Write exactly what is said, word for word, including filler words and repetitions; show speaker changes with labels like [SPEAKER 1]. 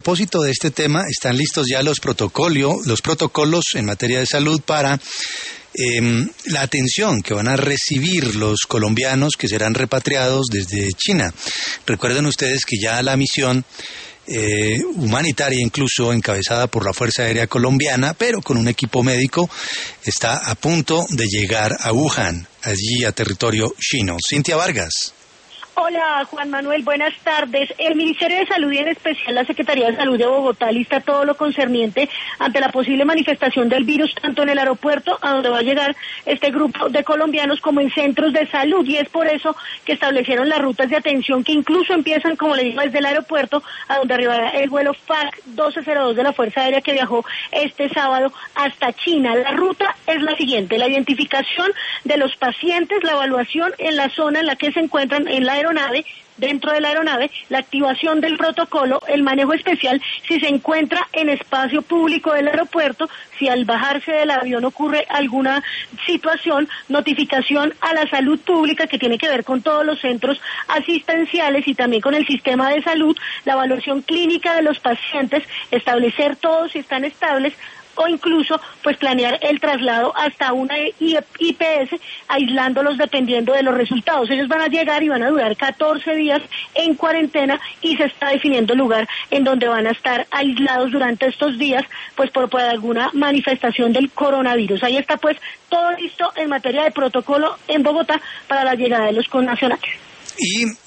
[SPEAKER 1] propósito de este tema, están listos ya los protocolos, los protocolos en materia de salud para eh, la atención que van a recibir los colombianos que serán repatriados desde China. Recuerden ustedes que ya la misión Eh, humanitaria, incluso encabezada por la Fuerza Aérea Colombiana, pero con un equipo médico, está a punto de llegar a Wuhan, allí a territorio chino. Cintia Vargas.
[SPEAKER 2] Hola, Juan Manuel, buenas tardes. El Ministerio de Salud y en especial la Secretaría de Salud de Bogotá lista todo lo concerniente ante la posible manifestación del virus, tanto en el aeropuerto, a donde va a llegar este grupo de colombianos, como en centros de salud, y es por eso que establecieron las rutas de atención que incluso empiezan, como le digo, desde el aeropuerto, a donde arribará el vuelo F A C doce cero dos de la Fuerza Aérea que viajó este sábado hasta China. La ruta es la siguiente: la identificación de los pacientes, la evaluación en la zona en la que se encuentran en la aeronave, dentro de la aeronave, la activación del protocolo, el manejo especial si se encuentra en espacio público del aeropuerto, si al bajarse del avión ocurre alguna situación, notificación a la salud pública que tiene que ver con todos los centros asistenciales y también con el sistema de salud, la evaluación clínica de los pacientes, establecer todos si están estables, o incluso pues planear el traslado hasta una I P S, aislándolos dependiendo de los resultados. Ellos van a llegar y van a durar catorce días en cuarentena, y se está definiendo el lugar en donde van a estar aislados durante estos días, pues por, por alguna manifestación del coronavirus. Ahí está pues todo listo en materia de protocolo en Bogotá para la llegada de los connacionales.
[SPEAKER 1] Y